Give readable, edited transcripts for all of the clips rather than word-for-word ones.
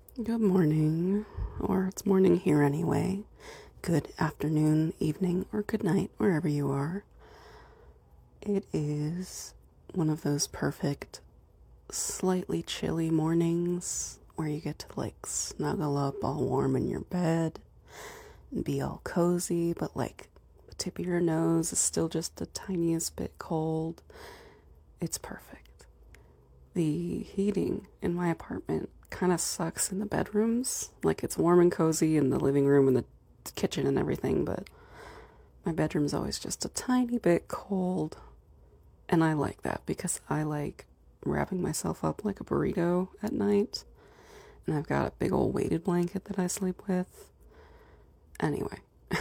Good morning, or it's morning here anyway. Good afternoon, evening, or good night, wherever you are. It is one of those perfect, slightly chilly mornings where you get to snuggle up all warm in your bed and be all cozy, but the tip of your nose is still just the tiniest bit cold. It's perfect. The heating in my apartment kind of sucks in the bedrooms. It's warm and cozy in the living room and the kitchen and everything, but my bedroom's always just a tiny bit cold. And I like that because I like wrapping myself up like a burrito at night. And I've got a big old weighted blanket that I sleep with. Anyway,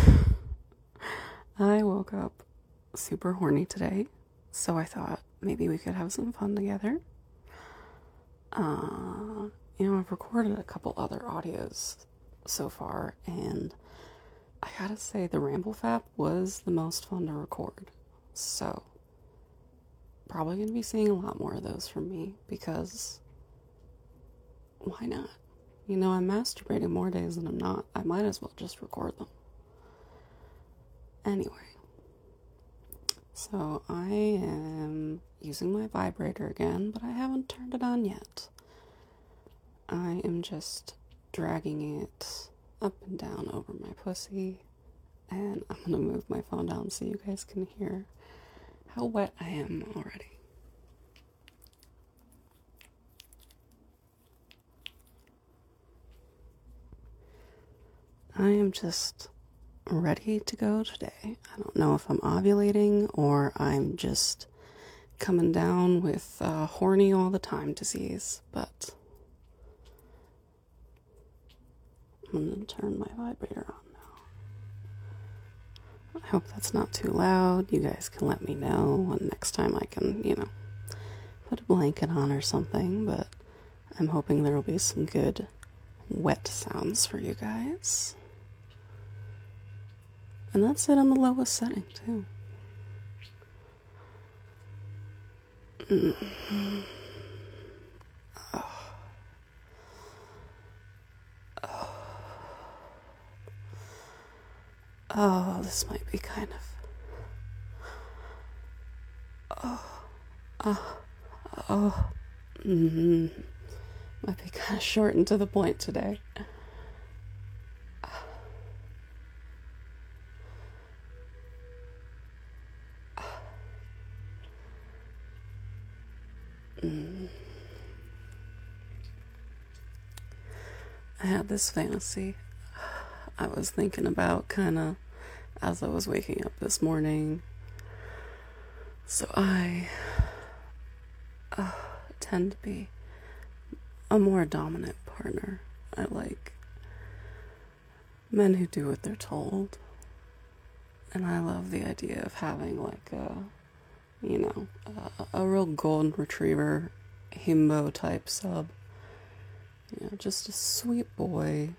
I woke up super horny today, so I thought maybe we could have some fun together. I've recorded a couple other audios so far, and I gotta say the Ramble Fap was the most fun to record. So, probably gonna be seeing a lot more of those from me, because why not? I'm masturbating more days than I'm not. I might as well just record them. Anyway, so I am using my vibrator again, but I haven't turned it on yet. I am just dragging it up and down over my pussy, and I'm gonna move my phone down so you guys can hear how wet I am already. I am just ready to go today. I don't know if I'm ovulating or I'm just coming down with horny all the time disease, but I'm going to turn my vibrator on now. I hope that's not too loud. You guys can let me know, and next time I can, put a blanket on or something, but I'm hoping there will be some good wet sounds for you guys. And that's it on the lowest setting, too. Oh, this might be kind of... Might be kind of short and to the point today. I had this fantasy I was thinking about as I was waking up this morning. So I tend to be a more dominant partner. I like men who do what they're told. And I love the idea of having a real golden retriever, himbo type sub. Just a sweet boy.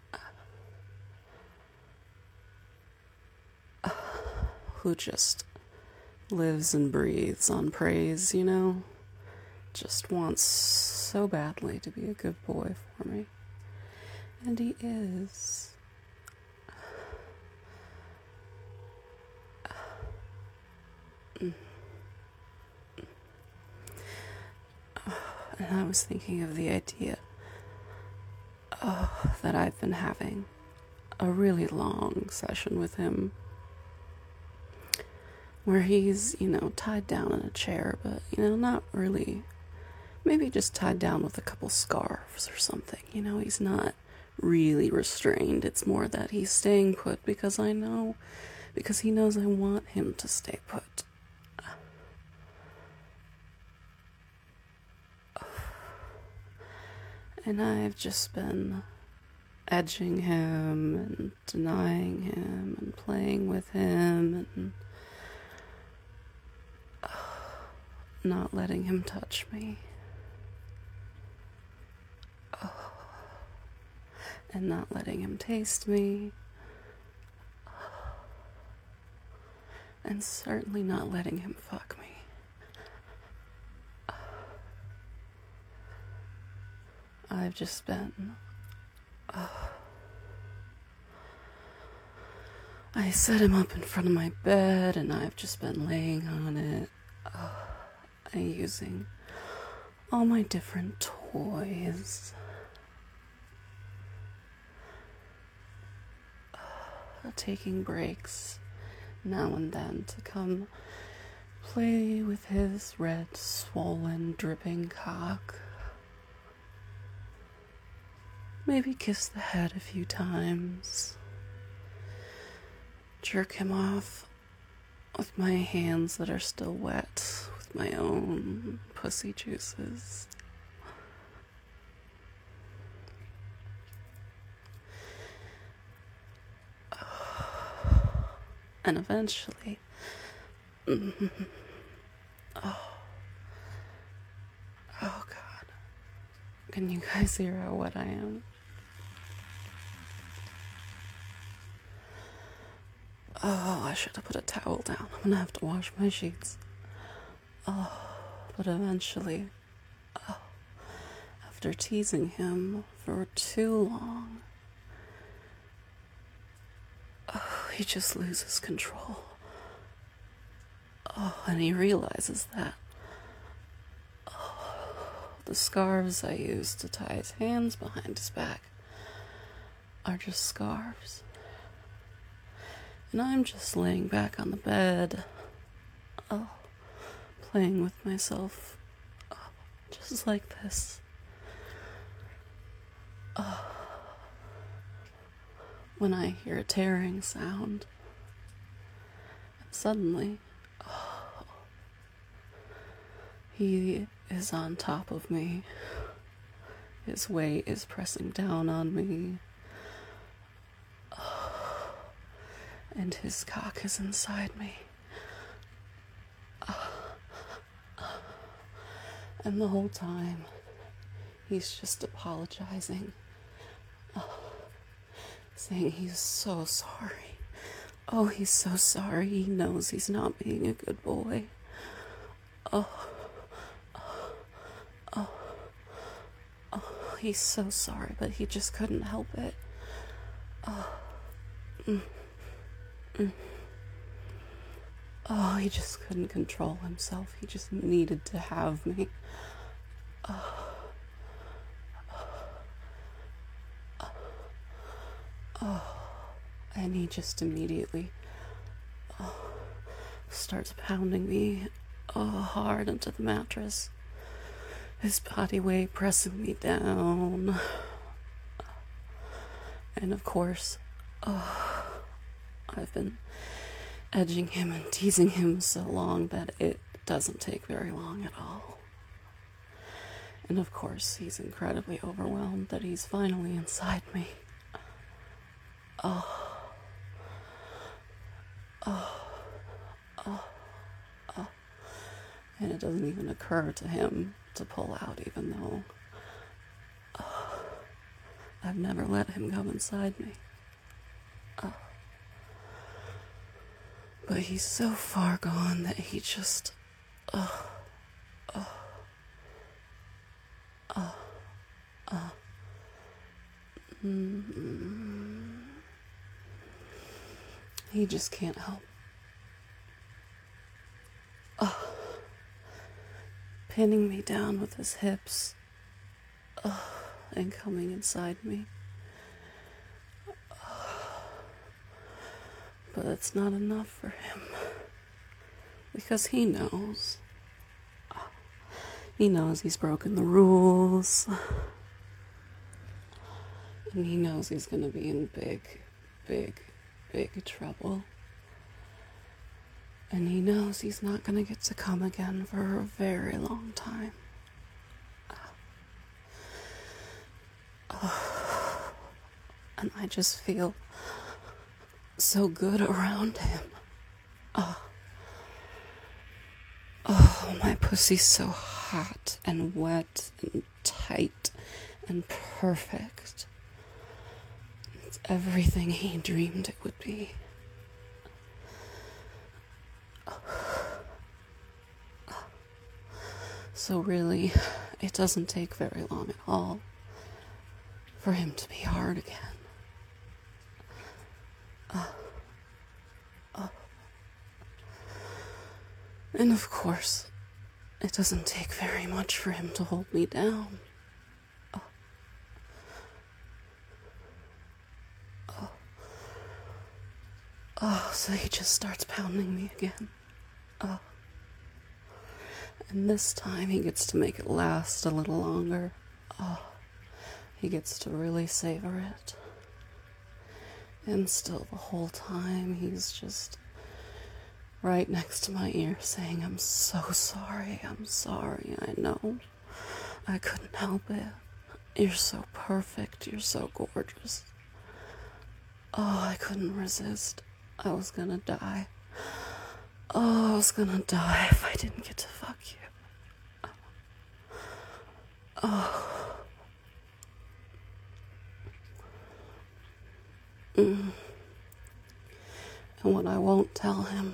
Who just lives and breathes on praise, Just wants so badly to be a good boy for me. And he is. And I was thinking of the idea that I've been having a really long session with him where he's, tied down in a chair, but, not really, maybe just tied down with a couple scarves or something. He's not really restrained. It's more that he's staying put because he knows I want him to stay put. And I've just been edging him and denying him and playing with him and not letting him touch me. And not letting him taste me. And certainly not letting him fuck me. I've just been I set him up in front of my bed and I've just been laying on it, and using all my different toys. Taking breaks now and then to come play with his red, swollen, dripping cock. Maybe kiss the head a few times. Jerk him off with my hands that are still wet with my own pussy juices. And eventually, oh God, can you guys hear how wet I am? Oh, I should have put a towel down. I'm gonna have to wash my sheets. But eventually, after teasing him for too long, he just loses control. And he realizes that the scarves I used to tie his hands behind his back are just scarves. And I'm just laying back on the bed, playing with myself, just like this. When I hear a tearing sound, and suddenly, he is on top of me. His weight is pressing down on me. And his cock is inside me. And the whole time, he's just apologizing. Saying he's so sorry. Oh, he's so sorry. He knows he's not being a good boy. He's so sorry, but he just couldn't help it. He just couldn't control himself. He just needed to have me. And he just immediately starts pounding me hard into the mattress. His body weight pressing me down. And of course, I've been edging him and teasing him so long that it doesn't take very long at all. And of course, he's incredibly overwhelmed that he's finally inside me. And it doesn't even occur to him to pull out, even though I've never let him come inside me. But he's so far gone that he just he just can't help pinning me down with his hips and coming inside me. But it's not enough for him, because he knows. He knows he's broken the rules, and he knows he's going to be in big trouble. And he knows he's not going to get to come again for a very long time. And I just feel so good around him. My pussy's so hot and wet and tight and perfect. It's everything he dreamed it would be. So really, it doesn't take very long at all for him to be hard again. And of course, it doesn't take very much for him to hold me down. So he just starts pounding me again. And this time he gets to make it last a little longer. He gets to really savor it. And still the whole time he's just right next to my ear saying, I'm so sorry, I know. I couldn't help it. You're so perfect, you're so gorgeous. I couldn't resist. I was gonna die. I was gonna die if I didn't get to fuck you. And what I won't tell him,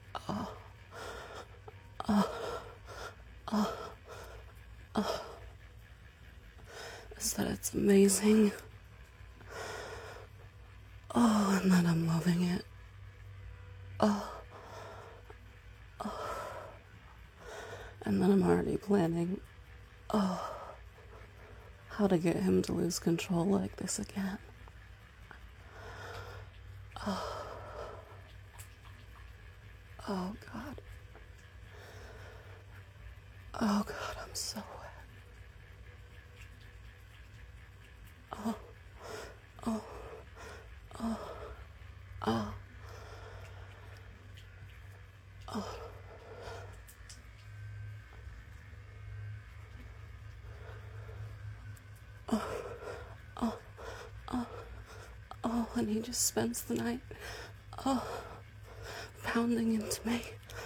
is that it's amazing. And that I'm loving it. And then I'm already planning, how to get him to lose control like this again. Oh God. Oh God, I'm so wet. And he just spends the night, pounding into me,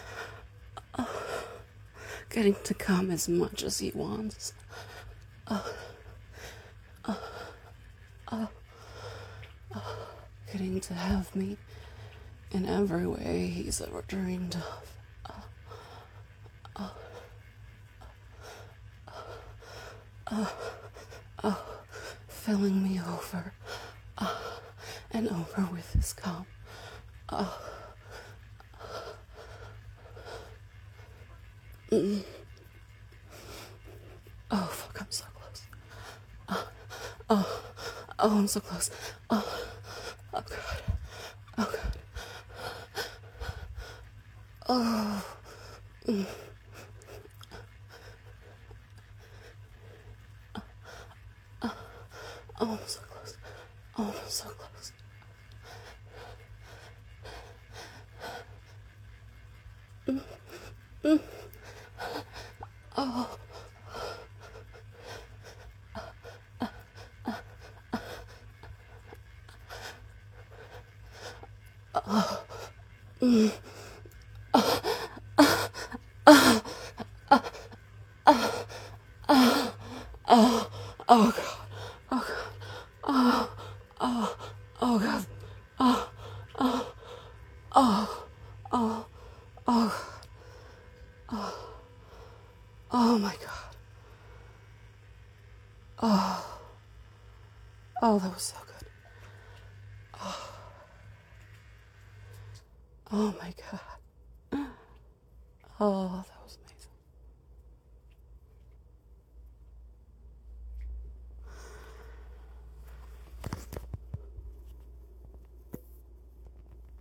getting to come as much as he wants, getting to have me in every way he's ever dreamed of, filling me over and over with his cum. Oh, fuck, I'm so close. I'm so close. Oh God. Oh God. Oh. Oh, I'm so close. Oh, I'm so close. Oh. Oh God. Oh God. Oh God. Oh my God. Oh, that was so good. Oh my God. Oh, that